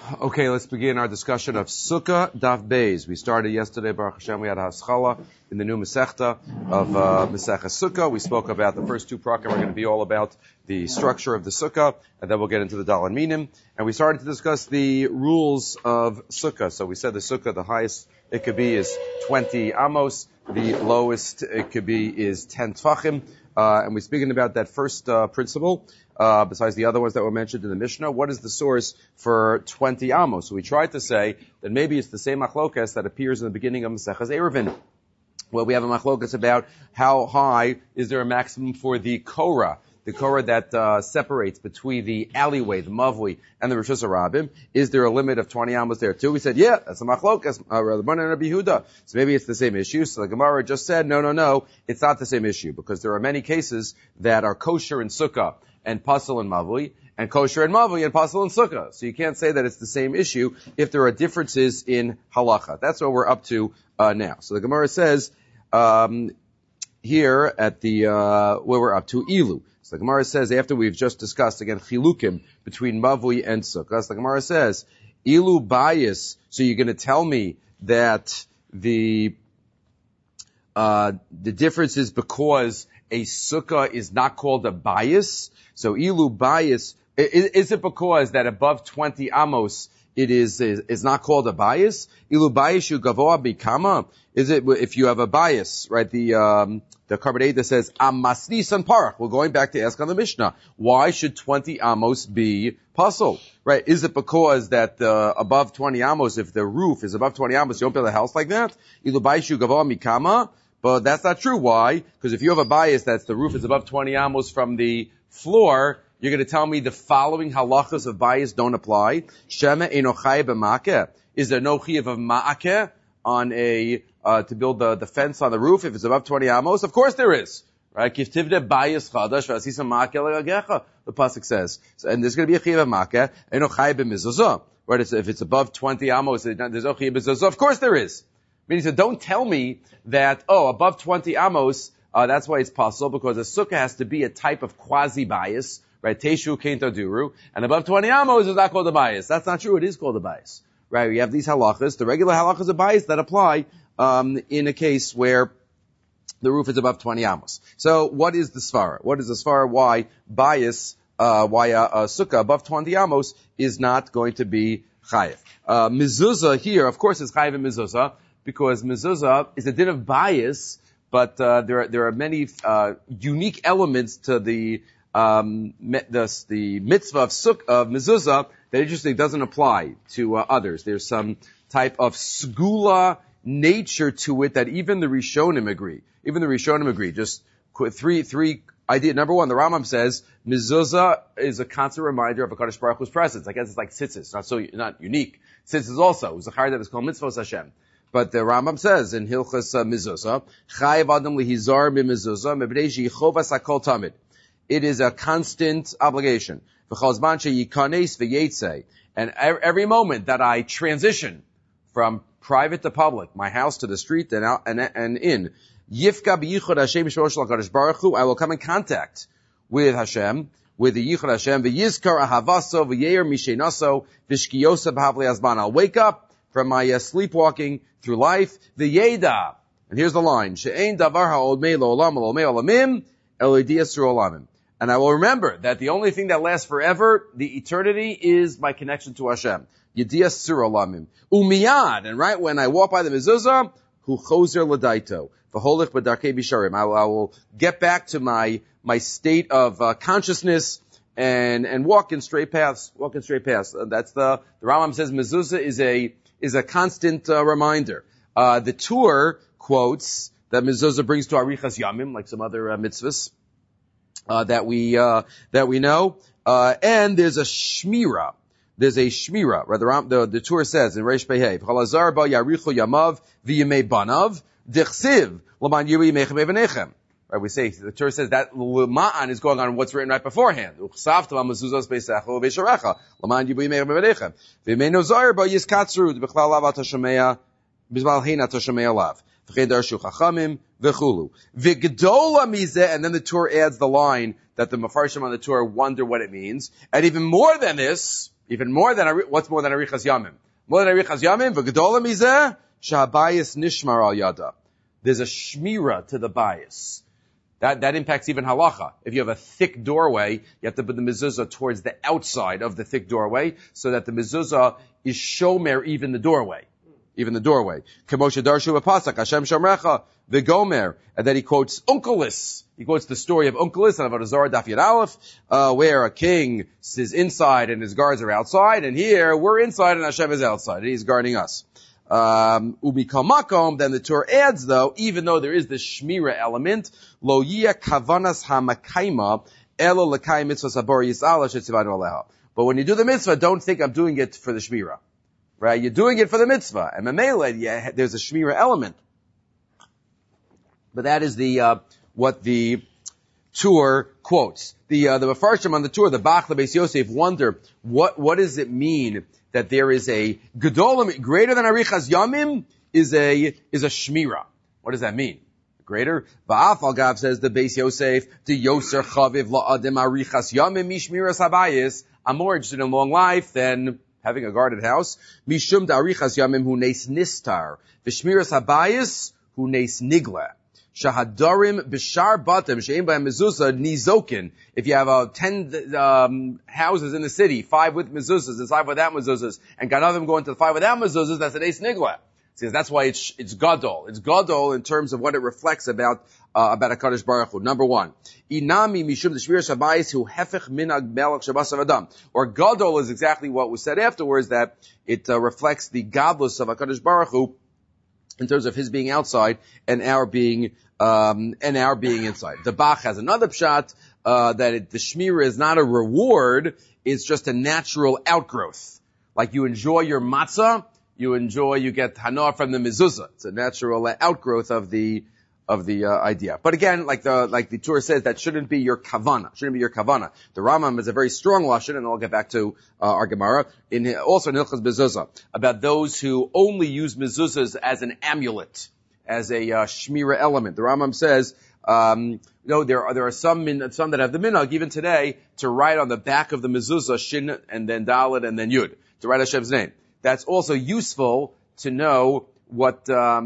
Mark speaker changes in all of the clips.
Speaker 1: Okay, let's begin our discussion of Sukkah Daf Beis. We started yesterday, Baruch Hashem, we had a Haskalah in the new Masechta of Masechah Sukkah. We spoke about the first two prakim are going to be all about the structure of the Sukkah, and then we'll get into the Dalan Minim. And we started to discuss the rules of Sukkah. So we said the Sukkah, the highest it could be is 20 amos, the lowest it could be is 10 tfachim. And we're speaking about that first principle, besides the other ones that were mentioned in the Mishnah. What is the source for 20 amos? So we tried to say that maybe it's the same machlokas that appears in the beginning of Maseches Eruvin, where we have a machlokas about how high is there a maximum for the korah. The korah that separates between the alleyway, the mavli, and the Rishus Harabim. Is there a limit of 20 amos there too? We said, yeah, that's a machlokas, Rabbanan and Rabbi Yehuda. So maybe it's the same issue. So the Gemara just said, no, it's not the same issue, because there are many cases that are kosher in Sukkah and pasal in mavli, and kosher in mavli and pasal in Sukkah. So you can't say that it's the same issue if there are differences in halacha. That's what we're up to now. So the Gemara says here at the where we're up to ilu. So the Gemara says, after we've just discussed, again, chilukim between Mavli and Sukkah, so the Gemara says, ilu bias, so you're going to tell me that the difference is because a Sukkah is not called a bias? So ilu bias, is it because that above 20 amos it is not called a bias? Ilu bias yu gavoa bikama? Is it if you have a bias, right? The Karboneda says, Amasnisan Parach. We're going back to ask on the Mishnah. Why should 20 amos be puzzle? Right? Is it because that above 20 amos, if the roof is above 20 amos, you don't build a house like that? Ilu bias yu gavoa mikama? But that's not true. Why? Because if you have a bias that's the roof is above 20 amos from the floor, you're going to tell me the following halachas of bias don't apply. Shema enochai b'makeh. Is there no chiyuv of ma'akeh on to build the fence on the roof if it's above 20 amos? Of course there is. Right? Kiftivde bias chadash v'asisa ma'akeh l'gagecha, the pasuk says. So, and there's going to be a chiyuv of ma'akeh. Enochai b'mizuzah. Right? If it's above 20 amos, there's no chiyuv b'mizuzah. Of course there is. Meaning, so don't tell me that, above 20 amos, that's why it's possible, because a sukkah has to be a type of quasi-bias, right? Teshu kento duru, and above 20 amos is not called a bias. That's not true. It is called a bias, right? We have these halachas, the regular halachas of bias that apply, in a case where the roof is above 20 amos. So, what is the svara? What is the svara? Why bias, why a sukkah above 20 amos is not going to be chayiv? Mezuzah here, of course, is chayiv in mezuzah, because mezuzah is a din of bias, but there are many unique elements to the mitzvah of mezuzah that interestingly doesn't apply to others. There's some type of segula nature to it that even the Rishonim agree. Just three ideas. Number one, the Rambam says mezuzah is a constant reminder of HaKadosh Baruch Hu's presence. I guess it's like tzitzis, not unique. Tzitzis also is a chayar that is called mitzvos Hashem. But the Rambam says in Hilchas Mezuzah, Chayiv Adam lihizar b'mezuzah mebnei sheyichovas hakol tamid. It is a constant obligation. V'chol zman sheyikanes v'yetzei. And every moment that I transition from private to public, my house to the street and out and in, Yifka b'yichud Hashem sh'rosh l'kadosh baruch hu, I will come in contact with Hashem, with the yichud Hashem, v'yizkar ahavaso v'yeir mishenaso v'shkiyosa b'havli azman. I'll wake up from my sleepwalking through life, the Yeda. And here's the line, She'ein davar ha'od mei lo'olam lo'mei olamim, elidiyas olamim. And I will remember that the only thing that lasts forever, the eternity, is my connection to Hashem. Yediyas sur olamim. Umiyad, and right when I walk by the mezuzah, hu chozer l'daito, v'holich b'darkei bisharim. I will get back to my state of consciousness, and walk in straight paths. That's the Rambam says mezuzah is a constant reminder. The Tur quotes that mezuzah brings to Arichas Yamim, like some other mitzvahs that we know. And there's a shmira. Right? The Tur says in Reish Pehei, "Chalazar ba yarichu yamav v'yimei banav dichsiv l'man yiri mechem evanechem." Right, we say, the Torah says that Ma'an is going on what's written right beforehand. V'chei darshu chachamim v'chulu. V'gedola mizeh, and then the Torah adds the line that the Mefarshim on the Torah wonder what it means. And even more than this, what's more than Arichas Yamim? More than Arichas Yamim, v'gedola mizeh, shahabayis nishmar al yada. There's a shmira to the bias. That impacts even halacha. If you have a thick doorway, you have to put the mezuzah towards the outside of the thick doorway, so that the mezuzah is shomer even the doorway. Kemoshe darshu b'pasuk, Hashem shomrecha, v'gomer. And then he quotes Unkelis. He quotes the story of Unkelis and Avodah Zarah Daf Yud Aleph, where a king is inside and his guards are outside, and here we're inside and Hashem is outside, and he's guarding us. Ubikal makom, then the Torah adds though, even though there is the shmira element, lo yia kavanas hamakayma, elo l'kayim mitzvah sabor yis'ala shetzivanu aleha. But when you do the mitzvah, don't think I'm doing it for the shmira. Right? You're doing it for the mitzvah. And mamela, there's a shmira element. But that is what the Torah quotes. The Mefarshim on the Torah, the Bach, the Beis Yosef, wonder, what does it mean that there is a gedolim, greater than Arichas Yamim, is a shmira. What does that mean? Greater? Ba'af al-gav, says the Beis Yosef, the Yoser chaviv la'adim Arichas Yamim mishmiras habayis. I'm more interested in long life than having a guarded house. Mishum da'arichas Yamim hu neis nistar. V'shmiras habayis hu neis nigla. Shahadarim b'shar batim she'im b'hem mezuzah nizokin. If you have 10 houses in the city, 5 with mezuzahs and 5 without mezuzahs, and got another of them going to the 5 without mezuzahs, that's an eis nigla. See, that's why it's gadol. It's gadol in terms of what it reflects about HaKadosh Baruch Hu. Number 1, inami mishum d'shmir shabayis hu hefech minag melech shabas adam. Or gadol is exactly what was said afterwards, that it reflects the godless of HaKadosh Baruch Hu in terms of his being outside and our being inside. The Bach has another pshat, that the shmira is not a reward, it's just a natural outgrowth. Like you enjoy your matzah, you get hana from the mezuzah. It's a natural outgrowth of the idea. But again, like the Torah says, that shouldn't be your kavana. The Rambam is a very strong lashon, and I'll get back to our Gemara also in Hilchos Mezuzah, about those who only use mezuzahs as an amulet, as a shmira element. The Rambam says, no, there are some that have the minhag even today to write on the back of the mezuzah shin and then dalet and then yud to write Hashem's name. That's also useful to know what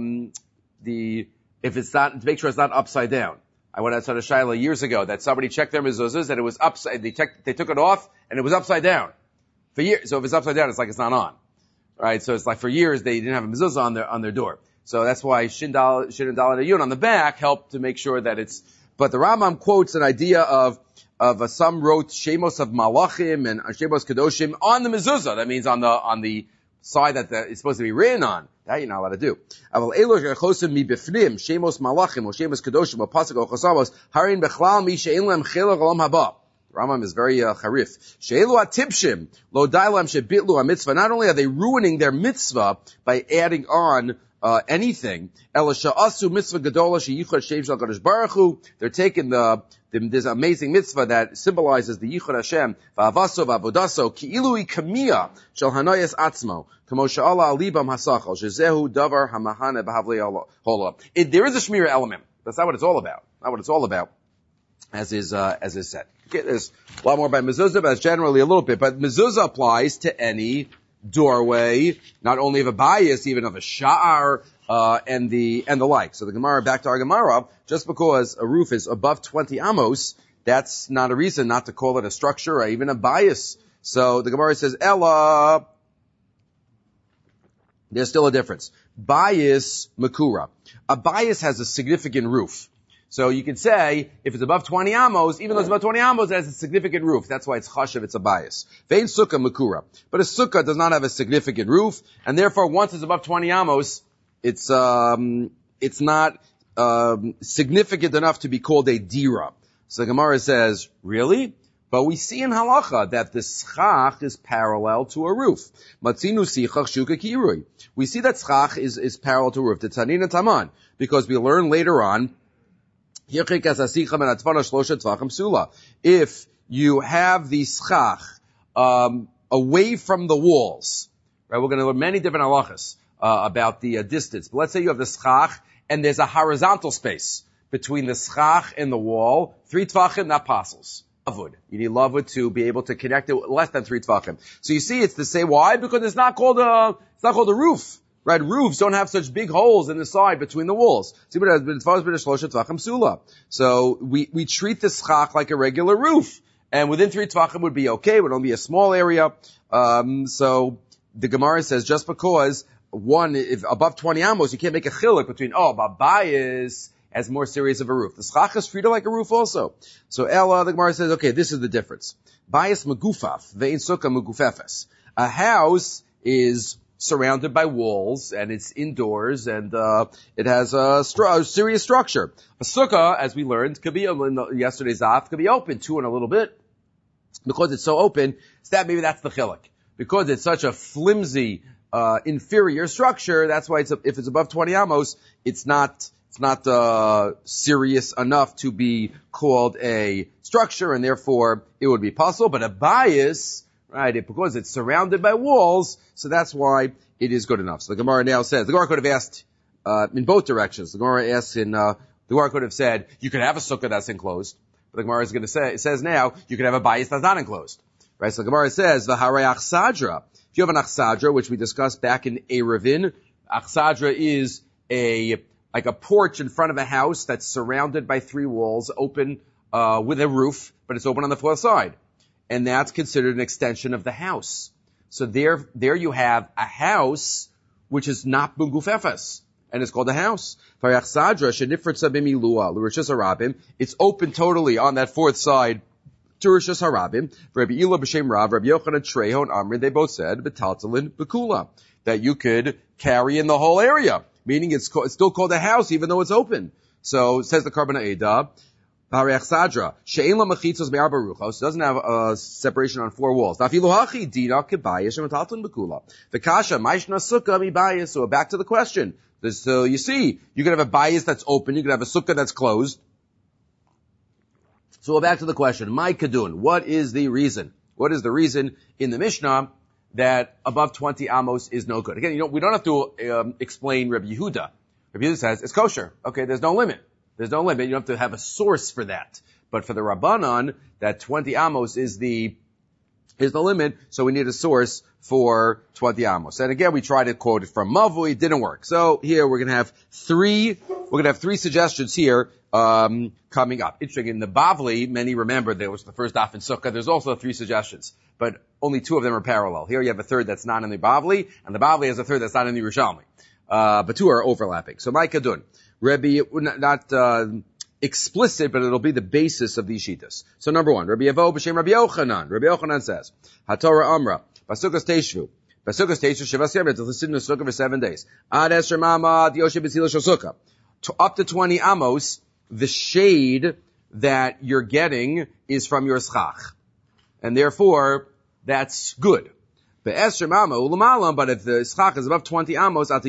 Speaker 1: if it's not, to make sure it's not upside down. I went outside of Shiloh years ago that somebody checked their mezuzahs and it was upside. They took it off and it was upside down for years. So if it's upside down, it's like it's not on, right? So it's like for years they didn't have a mezuzah on their door. So that's why shin and dalet yud on the back help to make sure that it's. But the Rambam quotes an idea of some wrote shemos of malachim and shemos kedoshim on the mezuzah. That means on the side that it's supposed to be written on. That you're not allowed to do. Aval elo shechosim mi befnim shemos malachim or shemos kedoshim or pasuk or chosamos harin bechlal mi she'en lem chiluk olam haba. Rambam is very charif. She'elu atibshim lo dailam shebitlu a mitzvah. Not only are they ruining their mitzvah by adding on anything, ela sha'asu mitzvah gedola sheyichud shev shel Kadosh Baruch Hu. They're taking this amazing mitzvah that symbolizes the Yichud Hashem, va'avaso va'avodaso, ki'ilu kamiya shel hanayas atzmo, kamo she'ala alibam hasachal, shezehu davar hamahane b'havlei hola. There is a shmira element. That's not what it's all about. As is said. Okay, there's a lot more about mezuzah, but it's generally a little bit. But mezuzah applies to any doorway, not only of a bias, even of a sha'ar, and the like. So the Gemara, back to our Gemara, just because a roof is above 20 amos, that's not a reason not to call it a structure or even a bias. So the Gemara says, Ella, there's still a difference. Bias, makura. A bias has a significant roof. So you could say, if it's above 20 amos, even though it's above 20 amos, it has a significant roof. That's why it's chashav, it's a bias. Vein sukkah makura. But a sukkah does not have a significant roof, and therefore once it's above 20 amos, it's not significant enough to be called a dira. So the Gemara says, really? But we see in halacha that the schach is parallel to a roof. Matzinu sichach shuka kirui. We see that schach is parallel to a roof. The Tanina Taman, because we learn later on, if you have the schach away from the walls, right? We're going to learn many different halachas about the distance. But let's say you have the schach and there's a horizontal space between the schach and the wall, 3 tvachim, not apostles. Lavud. You need lavud to be able to connect it less than 3 tvachim. So you see, it's the same. Why? Because it's not called a roof. Right? Roofs don't have such big holes in the side between the walls. So we treat the schach like a regular roof. And within 3 tvachim would be okay. It would only be a small area. So the Gemara says just because if above 20 amos, you can't make a chiluk between, babayis as more serious of a roof. The schach is treated like a roof also. So Ella, the Gemara says, okay, this is the difference. Bayis megufaf, ve'in sukkah megufefes. A house is surrounded by walls, and it's indoors, and it has a serious structure. A sukkah, as we learned, could be, in yesterday's daf, could be open too in a little bit. Because it's so open, maybe that's the chiluk. Because it's such a flimsy, inferior structure, that's why if it's above 20 amos, it's not serious enough to be called a structure, and therefore it would be possible. But a bias, right, because it's surrounded by walls, so that's why it is good enough. So the Gemara now says, the Gemara could have asked in both directions. The Gemara asks the Gemara could have said, you could have a sukkah that's enclosed. But the Gemara is going to say, it says now, you could have a bias that's not enclosed. Right, so the Gemara says, v'harei achsadra. If you have an achsadra, which we discussed back in Erevin, achsadra is like a porch in front of a house that's surrounded by 3 walls, open with a roof, but it's open on the 4th side. And that's considered an extension of the house. So there you have a house which is not bungufefes, and it's called a house. It's open totally on that 4th side to Rishus Harabim. Rabbi Ila b'shem Rav, Rabbi Yochanan Treho and Amri, they both said betaltalin bekula, that you could carry in the whole area, meaning it's still called a house even though it's open. So says the Karban Eidah, Sadra, She'en la mechitzos me'arba ruchos, it doesn't have a separation on 4 walls. Nafilu hachi dina kebayis shemetalton bekula. V'kasha ma'ishna sukkah mi bayis. So back to the question. So you see, you could have a bayis that's open, you could have a sukkah that's closed. So we're back to the question. My kadun, what is the reason? What is the reason in the Mishnah that above 20 amos is no good? Again, we don't have to explain Rabbi Yehuda. Rabbi Yehuda says it's kosher. Okay, there's no limit. There's no limit. You don't have to have a source for that. But for the Rabbanan, that 20 amos is the limit, so we need a source for 20 amos. And again, we tried to quote it from Mavui, it didn't work. So here we're gonna have 3 suggestions here, coming up. Interesting, in the Bavli, many remember there was the first daf in Sukkah, there's also 3 suggestions, but only 2 of them are parallel. Here you have a third that's not in the Bavli, and the Bavli has a third that's not in the Yerushalmi. But 2 are overlapping. So my kadun, Rebbe, not explicit, but it'll be the basis of these shitas. So number 1, Rabbi Yevo b'shem Rabbi Yochanan. Rabbi Yochanan says, HaTorah Amra, Basukas Teishvu. Basukas Teishvu Shivas Yom, to sit in the sukkah for 7 days. Ad Esher Mama, Yoshe B'tzila Shel Sukkah. Up to 20 amos, the shade that you're getting is from your schach. And therefore, that's good. But if the schach is above 20 amos, then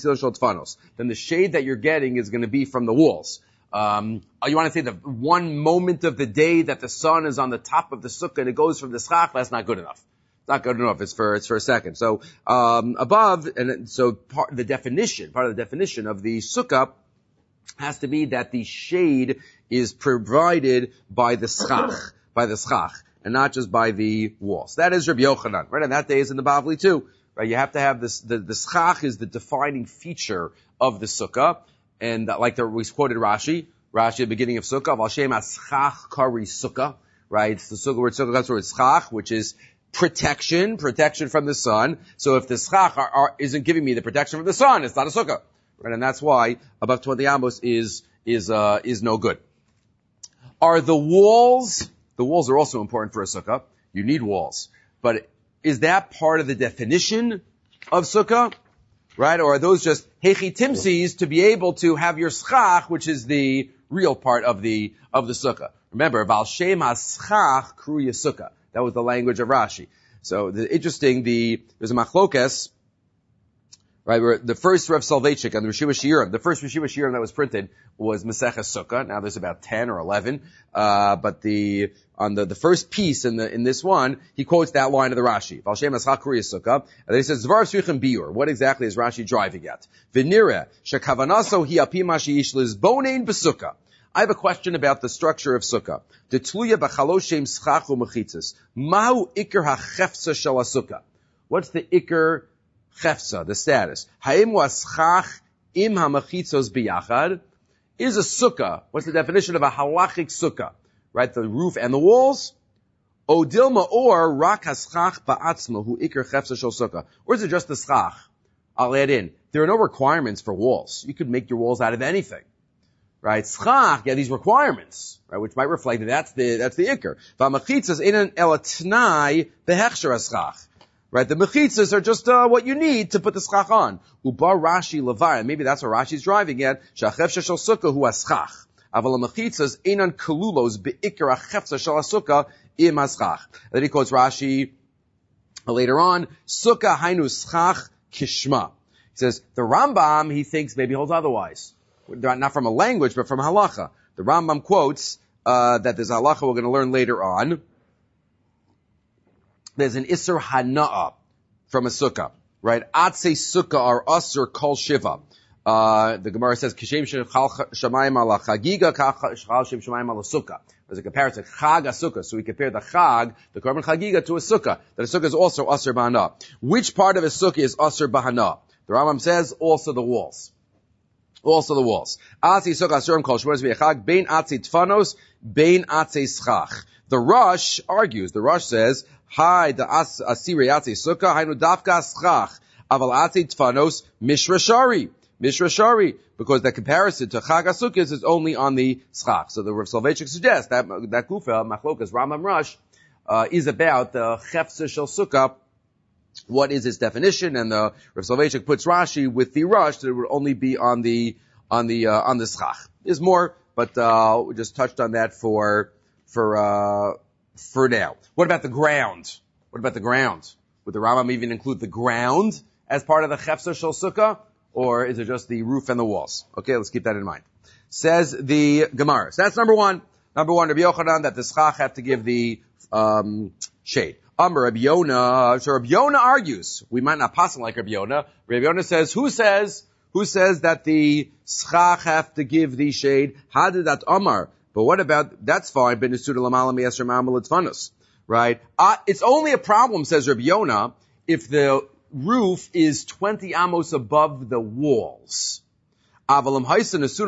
Speaker 1: the shade that you're getting is going to be from the walls. You want to say the one moment of the day that the sun is on the top of the sukkah and it goes from the schach, that's not good enough. It's not good enough. It's for a second. So, above, and so part of the definition of the sukkah has to be that the shade is provided by the schach, and not just by the walls. That is Rabbi Yochanan, right? And that day is in the Bavli too, right? You have to have this, the schach is the defining feature of the sukkah, and we quoted Rashi at the beginning of sukkah, Val Shem Aschach Kari Sukkah, right? It's the sukkah word sukkah comes from schach, which is protection from the sun. So if the schach isn't giving me the protection from the sun, it's not a sukkah, right? And that's why above 20 amos is no good. Are the walls are also important for a sukkah. You need walls. But is that part of the definition of sukkah? Right? Or are those just hechi timsis to be able to have your schach, which is the real part of the sukkah? Remember, Val Shem HaSchach Kruya Sukkah. That was the language of Rashi. So there's a machlokes Right, the first Rav Soloveitchik on the Rishiva Shiurim, the first Rishiva Shiurim that was printed was Maseches Sukkah. Now there's about 10 or 11. But on the first piece in this one, he quotes that line of the Rashi. Val Shem Eschach Kuriyas Sukkah. And then he says, Zvar Tzrichem Biur. What exactly is Rashi driving at? V'nireh, shekavanaso hi api ma sheyish lizbonein b'sukkah. I have a question about the structure of Sukkah. Detluya b'chaloshem schach u'mechitzas. Mahu ikar ha'chefza shel ha'sukkah. What's the ikar chefza, the status? Ha'im waschach im ha'mechitzos biyachad. Is a sukkah, what's the definition of a halachic sukkah? Right, the roof and the walls? O dilma or rak haschach ba'atzma hu ikar chefza shel sukkah. Or is it just the schach? I'll add in. There are no requirements for walls. You could make your walls out of anything. Right, schach, yeah, these requirements, right, which might reflect that that's the ikar. Va'mechitzos inan elatnai behechsher haschach. Right, the mechitzas are just what you need to put the schach on. Uba Rashi levar, maybe that's what Rashi's driving at. Shachefsha shel sukkah hu haschach. Aval mechitzas einan kalulos beikar hachefsa shel sukkah im haschach. Then he quotes Rashi later on. Sukkah hainu schach kishma. He says the Rambam, he thinks, maybe holds otherwise. Not from a language, but from halacha. The Rambam quotes that there's a halacha we're going to learn later on. There's an Isser Hana'ah from a sukkah, right? Atzei sukkah are Asr Kol Shiva. The Gemara says, Kishem Shamayim ala Chagiga, Kishem Shamayim ala Sukkah. There's a comparison, Chag a Sukkah. So we compare the Chag, the Korban Chagiga, to a Sukkah. That a Sukkah is also Asr Bahana. Which part of a Sukkah is Asr Bahana? The Rambam says, also the walls. Also the walls. Atzei Sukkah Asurim Kol Shmones V'Echag, Bein Atzei Tfanos, Bein Atzei Schach. The Rosh argues, the Rosh says, Hi, the Asiri Atzei Sukkah, Hainu Dafka Schach, Aval Atzei Tfanos, Mishrashari. Mishrashari. Because the comparison to Chag HaSukkahs is only on the Schach. So the Rav Soloveitchik suggests that Kufa, Machlokas, Rambam Rosh, is about the Chefza Shel Sukkah. What is its definition? And the Rav Soloveitchik puts Rashi with the Rosh that it would only be on the Schach. There's more, but, we just touched on that for now. What about the ground? What about the ground? Would the Rambam even include the ground as part of the Chefza Shel Sukkah? Or is it just the roof and the walls? Okay, let's keep that in mind. Says the Gemara. So that's number one. Number one, Rabbi Yochanan, that the Schach have to give the shade. Amar Rabbi Yonah. So Rabbi Yonah argues. We might not pass him like Rabbi Yonah. Rabbi Yonah says, who says that the Schach have to give the shade? How did that Amar? But what about, that's fine, right? It's only a problem, says Rabbi Yonah, if the roof is 20 amos above the walls. But I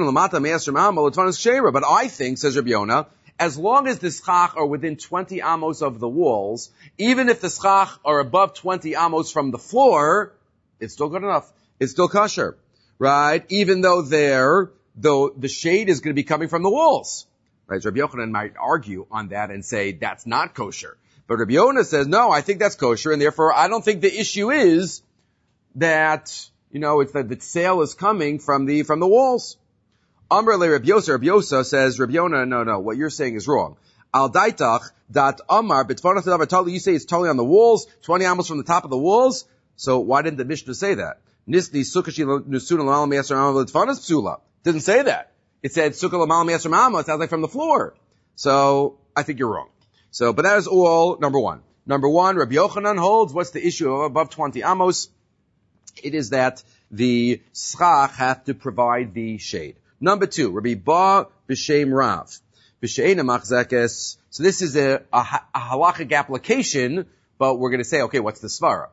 Speaker 1: think, says Rabbi Yonah, as long as the schach are within 20 amos of the walls, even if the schach are above 20 amos from the floor, it's still good enough. It's still kosher, right? Even though the shade is going to be coming from the walls. Right, so Rabbi Yochanan might argue on that and say that's not kosher. But Rabbi Yonah says, no, I think that's kosher, and therefore I don't think the issue is that, it's that the sale is coming from the walls. Amr le Rabbi Yosa. Rabbi Yosa says, Rabbi Yonah, no, what you're saying is wrong. Al daitach dat Amar b'tfanot tadav, you say it's totally on the walls, 20 amos from the top of the walls. So why didn't the Mishnah say that? Nisni sukkashi nusuna l'al me'asar amal b'tfanos psula. Didn't say that. It said sukkah l'mal me'asar ma'ama. It sounds like from the floor. So I think you're wrong. So, but that is all number one. Number one, Rabbi Yochanan holds, what's the issue of above 20 amos? It is that the schach have to provide the shade. Number two, Rabbi Ba b'shem Rav. B'she'ena machzekes. So this is a halachic application, but we're going to say, okay, what's the svara?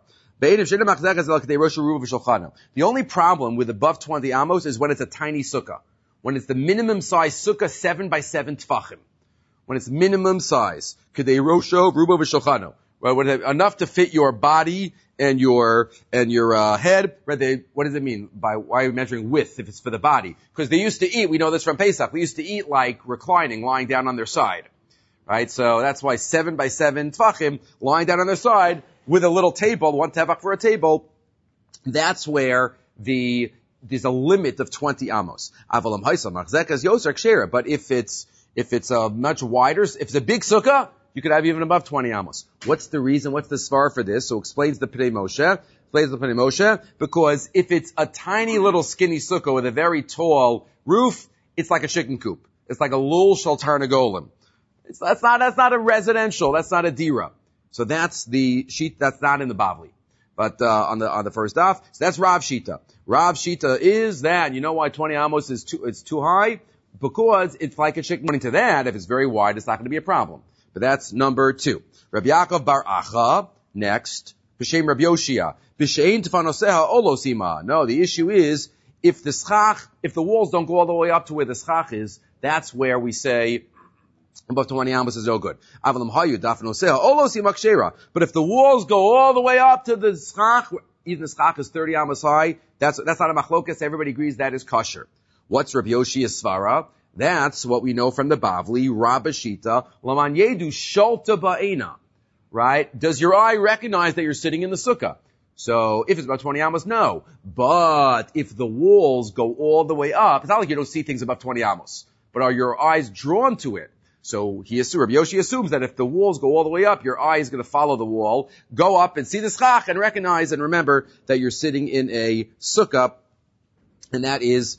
Speaker 1: The only problem with above 20 amos is when it's a tiny sukkah. When it's the minimum size sukkah, 7 by 7 tfachim. When it's minimum size. Kedei rosho, rubo v'shochano. Right, when it's enough to fit your body and your head. Right, what does it mean? Why are you measuring width if it's for the body? Because they used to eat, we know this from Pesach, they used to eat like reclining, lying down on their side. Right, so that's why 7 by 7 tfachim, lying down on their side, with a little table, one tefach for a table, that's where there's a limit of 20 amos. But if it's a much wider, if it's a big sukkah, you could have even above 20 amos. What's the reason? What's the svar for this? So explains the Pnei Moshe. Because if it's a tiny little skinny sukkah with a very tall roof, it's like a chicken coop. It's like a lul shel tarnagolim. That's not a residential. That's not a dira. So that's the sheet. That's not in the Bavli. But, on the first daf. So that's Rav Shita. Rav Shita is that. You know why 20 amos is too high? Because it's like a chicken. According to that, if it's very wide, it's not going to be a problem. But that's number 2. Rabbi Yaakov bar Acha, next. B'shem Rabbi Yoshia. B'shein tefanoseha olosima. No, the issue is, if the walls don't go all the way up to where the schach is, that's where we say, above 20 amos is no good. But if the walls go all the way up to the schach, even the schach is 30 amos high, that's not a machlokas. Everybody agrees that is kosher. What's Rabbi Yoshia's svara? That's what we know from the Bavli, Rabba Shita, Laman Yedu Sholta Ba'ena. Right? Does your eye recognize that you're sitting in the sukkah? So, if it's about 20 amos, no. But, if the walls go all the way up, it's not like you don't see things above 20 amos. But are your eyes drawn to it? So, Rabbi Yoshi assumes that if the walls go all the way up, your eye is going to follow the wall, go up and see the schach and recognize and remember that you're sitting in a sukkah. And that is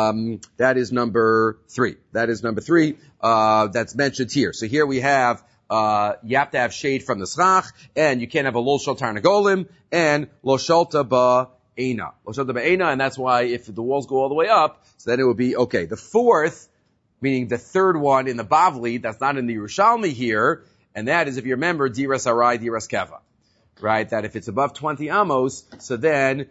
Speaker 1: number 3. That is number 3, that's mentioned here. So here we have, you have to have shade from the schach, and you can't have a lo shel tarnagolim, and lo sholta ba'ena. Lo sholta ba'ena, and that's why if the walls go all the way up, so then it would be okay. The 4th, meaning the 3rd one in the Bavli, that's not in the Yerushalmi here, and that is, if you remember, diras arai, diras keva. Right? That if it's above 20 amos, so then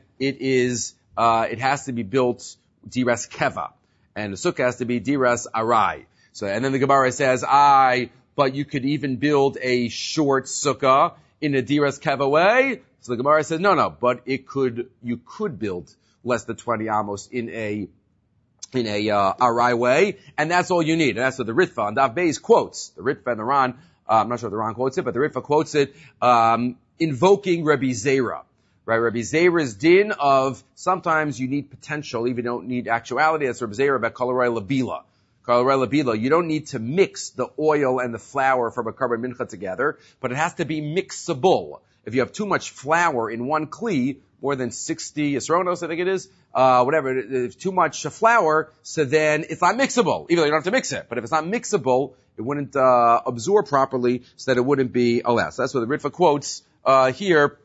Speaker 1: it has to be built diras keva. And the sukkah has to be diras arai. So, and then the Gemara says, but you could even build a short sukkah in a diras keva way. So the Gemara says, no, but you could build less than 20 amos in a arai way, and that's all you need. And that's what the Ritva on Daf Beis quotes. The Ritva and the Ran, I'm not sure if the Ran quotes it, but the Ritva quotes it, invoking Rabbi Zera. Right, Rabbi Zera's din of sometimes you need potential, even don't need actuality. That's Rabbi Zera about Kalarai Labila. Kalarai Labila, you don't need to mix the oil and the flour from a carbon mincha together, but it has to be mixable. If you have too much flour in one kli, more than 60 esronos, I think it is, whatever, if too much flour, so then it's not mixable. Even though you don't have to mix it, but if it's not mixable, it wouldn't absorb properly, so that it wouldn't be allowed. So that's what the Ritva quotes here.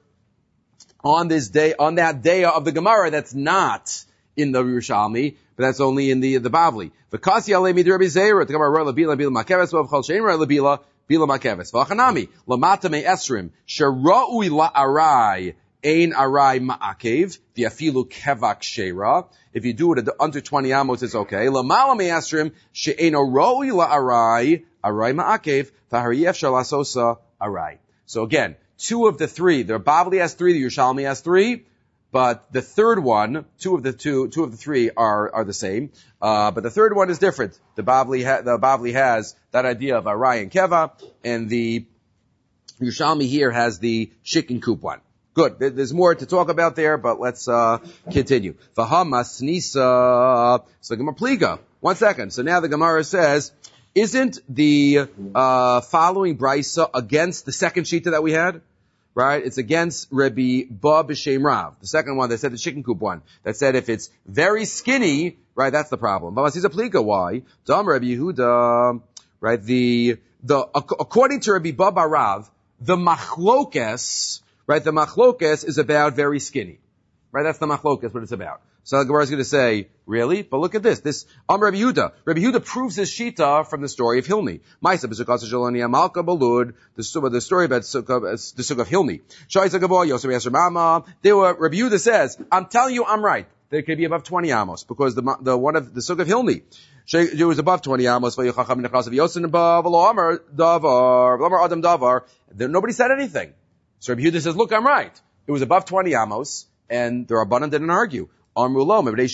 Speaker 1: On that day of the Gemara, that's not in the Yerushalmi, but that's only in the Bavli. V'kasi alei mid Rabbi Zera, the Gemara roy labila makeves, v'chol shein roy labila makeves. V'achanami lamata me esrim shera'ui la'arai ein arai ma'akev v'afilu kevak sheira. If you do it under 20 amos, it's okay. Lamala me esrim she'eino ra'ui la'arai ma'akev v'hariyef shalasosa arai. So again, 2 of the 3, the Bavli has 3, the Yerushalmi has 3, but the 3rd one, 2 of the 3 are the same, but the 3rd one is different. The Bavli has that idea of Arai and Keva, and the Yerushalmi here has the chicken coop one. Good. There's more to talk about there, but let's continue. Vahamas nisa. So Gemara pliga. 1 second. So now the Gemara says, isn't the following brisa against the second shita that we had? Right? It's against Rabbi Ba B'Shem Rav. The second one that said the chicken coop one. That said if it's very skinny, right, that's the problem. But he's a plika. Why? Dam Rabbi Yehuda. Right? According to Rabbi Ba Bar Rav, the machlokes, right, the machlokes is about very skinny. Right? That's the machlokes, what it's about. So the Gemara is going to say, really? But look at this. Rabbi Yehuda. Rabbi Yehuda proves his shita from the story of Hilmi. Ma'isa b'sukkah shaloni amalka balud. The story about the sukkah of Hilmi. Shaisa gavoy Yosef Yasser Mama. Rabbi Yehuda says, I'm telling you, I'm right. There could be above 20 amos because the sukkah of Hilmi. It was above 20 amos. Nobody said anything. So Rabbi Yehuda says, look, I'm right. It was above 20 amos, and the Rabbanan didn't argue. They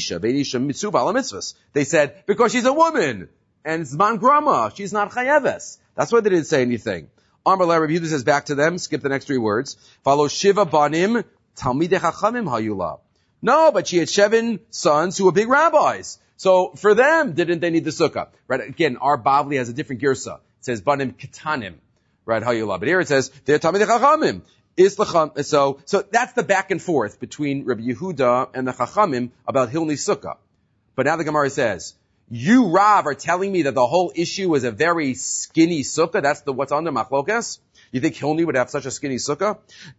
Speaker 1: said, because she's a woman, and Zman Grama, she's not chayeves. That's why they didn't say anything. Rabbi Yehuda says back to them, skip the next 3 words, follow Shiva Banim, Talmidei Chachamim Hayula. No, but she had 7 sons who were big rabbis. So for them, didn't they need the sukkah? Right? Again, our Bavli has a different girsa. It says Banim Ketanim. Right? Hayula. But here it says, they're Talmidei Chachamim. So that's the back and forth between Rabbi Yehuda and the Chachamim about Hilni Sukkah. But now the Gemara says, you, Rav, are telling me that the whole issue is a very skinny sukkah. That's what's under machlokas. You think Hilni would have such a skinny sukkah?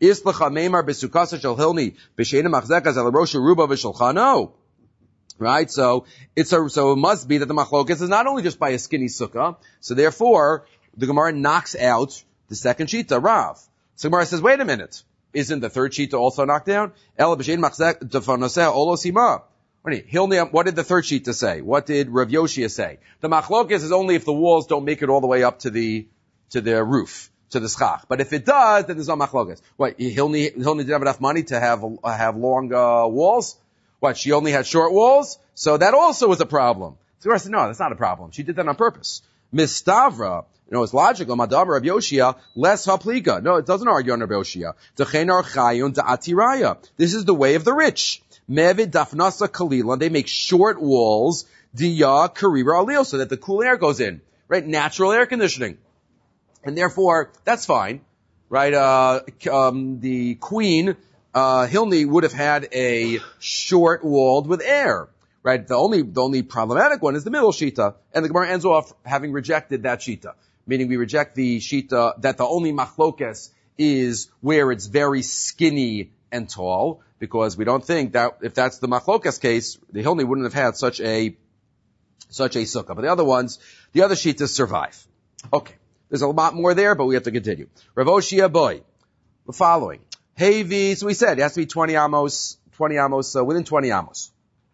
Speaker 1: No. Right? So it must be that the machlokas is not only just by a skinny sukkah. So therefore, the Gemara knocks out the second shita, Rav. So the Gemara says, wait a minute. Isn't the third shita also knocked down? Hilni, what did the third shita say? What did Rav Yoshia say? The machlokas is only if the walls don't make it all the way up to the roof, to the schach. But if it does, then there's no machlokas. What, Hilni didn't have enough money to have long walls? What, she only had short walls? So that also was a problem. So I said, no, that's not a problem. She did that on purpose. Mistavra, it's logical. Madam Rav Yoshia, less haplika. No, it doesn't argue on Rav Yoshia. This is the way of the rich. Mevid dafnasa kalila. They make short walls. Diya karira alil, so that the cool air goes in. Right? Natural air conditioning. And therefore, that's fine. Right? The queen, Hilni would have had a short walled with air. Right? The only problematic one is the middle shita. And the Gemara ends off having rejected that shita. Meaning we reject the shita that the only machlokes is where it's very skinny and tall, because we don't think that if that's the machlokas case, the Hilni wouldn't have had such a sukkah. But the other shitas survive. Okay. There's a lot more there, but we have to continue. Rav Oshia boy. The following. Hevi, so we said it has to be 20 amos, within 20 amos.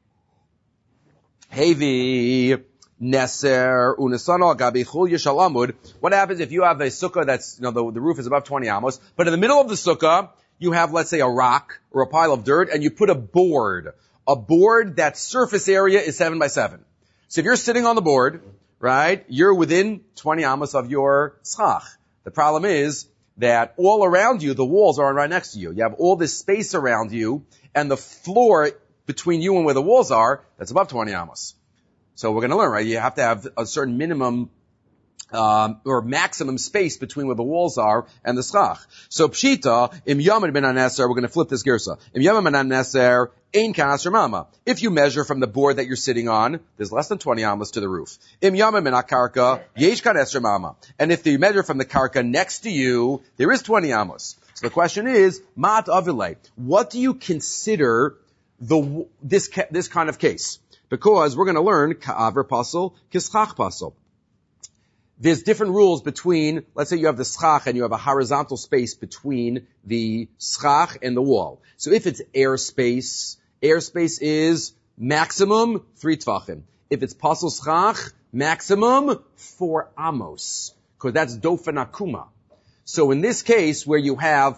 Speaker 1: Hevi, Neser, Unesano, Gabi, Chul, Yishal Amud. What happens if you have a sukkah that's, the roof is above 20 amos, but in the middle of the sukkah, you have, let's say, a rock or a pile of dirt, and you put a board that surface area is 7 by 7. So if you're sitting on the board, right, you're within 20 amos of your schach. The problem is that all around you, the walls are right next to you. You have all this space around you, and the floor between you and where the walls are, that's above 20 amos. So we're going to learn, right? You have to have a certain minimum or maximum space between where the walls are and the schach. So pshita, im yamin ben aneser, we're going to flip this girsa. Im yamin ben aneser, ein kanas mama. If you measure from the board that you're sitting on, there's less than 20 amos to the roof. Im yamin ben akarka, yesh kanas mama. And if you measure from the karka next to you, there is 20 amos. So the question is, mat avile. What do you consider this kind of case? Because we're going to learn ka'aver pasel, kischach pasel. There's different rules between, let's say you have the schach and you have a horizontal space between the schach and the wall. So if it's airspace is maximum 3 tvachim. If it's pasel schach, maximum 4 amos. Because that's dofen akuma. So in this case, where you have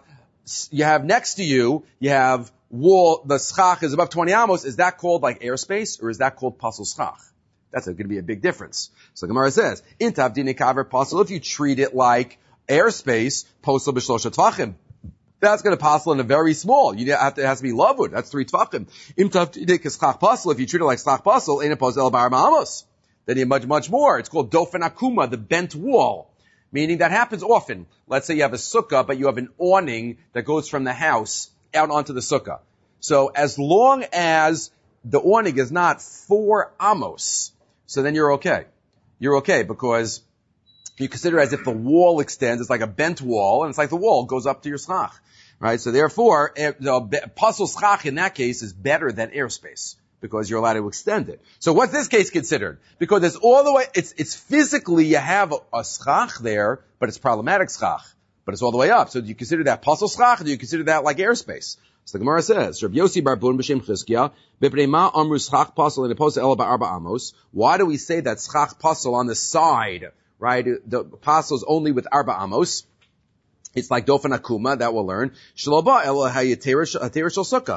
Speaker 1: next to you have wall, the schach is above 20 amos, is that called like airspace, or is that called pasel schach? That's going to be a big difference. So Gemara says, Intav dine kaver pasel, if you treat it like airspace, posel b'shlosha tvachim, that's going to pasel in a very small. It has to be lavud. That's 3 tvachim. Intav dine kischach pasel, if you treat it like schach pasel, ain't opposed el bar ma'amos. Then you have much more. It's called dofen akuma, the bent wall. Meaning that happens often. Let's say you have a sukkah, but you have an awning that goes from the house out onto the sukkah. So as long as the awning is not 4 amos, so then you're okay. You're okay because you consider as if the wall extends, it's like a bent wall, and it's like the wall goes up to your schach. Right? So therefore, the pasel schach in that case is better than airspace, because you're allowed to extend it. So what's this case considered? Because it's all the way, it's physically, you have a schach there, but it's problematic schach. But it's all the way up. So do you consider that pasel schach, or do you consider that like airspace? So the Gemara says, Rav Yossi bar Blun b'shem Chizkiah, b'pnei ma amru schach pasel in opposed to el ba'arba amos. Why do we say that schach pasel on the side, right? The pasel is only with arba amos. It's like dofen akuma, that we'll learn. Shloba el hayatirish sukkah.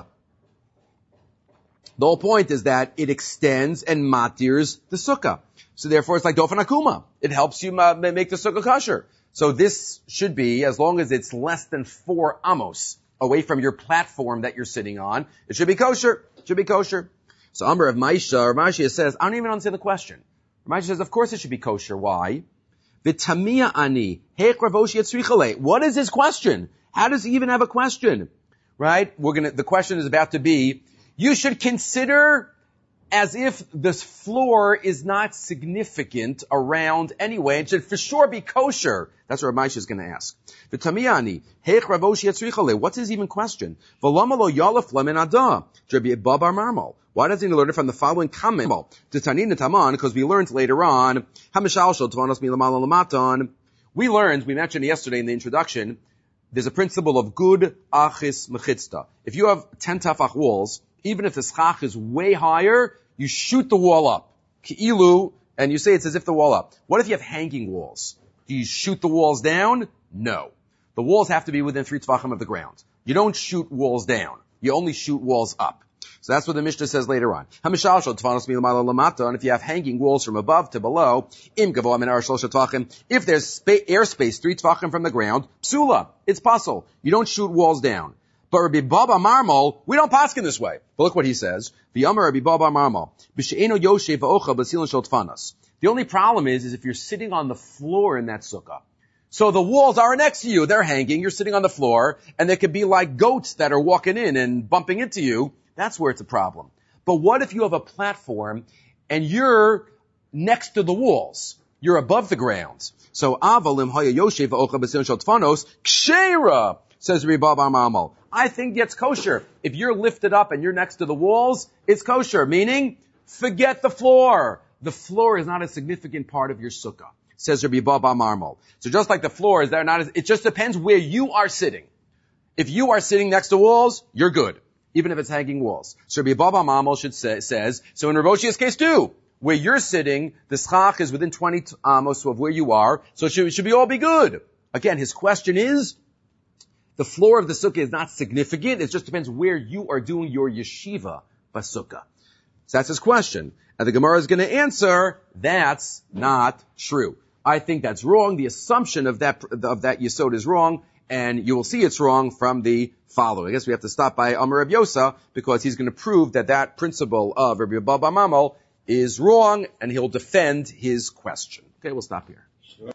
Speaker 1: The whole point is that it extends and matirs the sukkah. So therefore it's like dofen akuma. It helps you make the sukkah kosher. So this should be, as long as it's less than 4 amos away from your platform that you're sitting on, it should be kosher. It should be kosher. So Amr of Maisha, Ramashia says, I don't even understand the question. Ramashia says, of course it should be kosher. Why? V'tamia ani, hek Rav Oshia tzrichale. What is his question? How does he even have a question? Right? The question is about to be, you should consider as if this floor is not significant around anyway. It should for sure be kosher. That's what Rav Moshe is going to ask. V'tamiyani, heich Rav Oshi yatzrichale. What's his even question? V'lama lo yalef lemin ada. Rabbi Abba bar Marmal. Why doesn't he learn it from the following comment? To Tanin Taman, because we learned later on, Hamishal shel tvanos milamala lamaton. We mentioned yesterday in the introduction, there's a principle of good achis mechitzta. If you have 10 tafach walls, even if the schach is way higher, you shoot the wall up. Ki'ilu, and you say it's as if the wall up. What if you have hanging walls? Do you shoot the walls down? No. The walls have to be within 3 tvachim of the ground. You don't shoot walls down. You only shoot walls up. So that's what the Mishnah says later on. And if you have hanging walls from above to below, if there's airspace 3 tvachim from the ground, psula, it's puzzle. You don't shoot walls down. But Rabbi Baba Marmal, we don't paskin this way. But look what he says. The only problem is if you're sitting on the floor in that sukkah. So the walls are next to you, they're hanging, you're sitting on the floor, and there could be like goats that are walking in and bumping into you. That's where it's a problem. But what if you have a platform and you're next to the walls? You're above the ground. So avalim haya yoshev va'ocha b'silin shel tfanos kshera, says Rabbi Baba Marmal. I think it's kosher. If you're lifted up and you're next to the walls, it's kosher. Meaning, forget the floor. The floor is not a significant part of your sukkah, says Rabbi Baba Marmal. So just like the floor is there, it just depends where you are sitting. If you are sitting next to walls, you're good, even if it's hanging walls. So Rabbi Baba Marmal says, so in Rav Oshi's case too, where you're sitting, the schach is within 20 amos of where you are, so it should all be good. Again, his question is, the floor of the sukkah is not significant. It just depends where you are doing your yeshiva basukkah. So that's his question. And the Gemara is going to answer, that's not true. I think that's wrong. The assumption of that yesod is wrong, and you will see it's wrong from the following. I guess we have to stop by Amar Reb Yosa, because he's going to prove that principle of Rabbi Baba Marmal is wrong, and he'll defend his question. Okay, we'll stop here.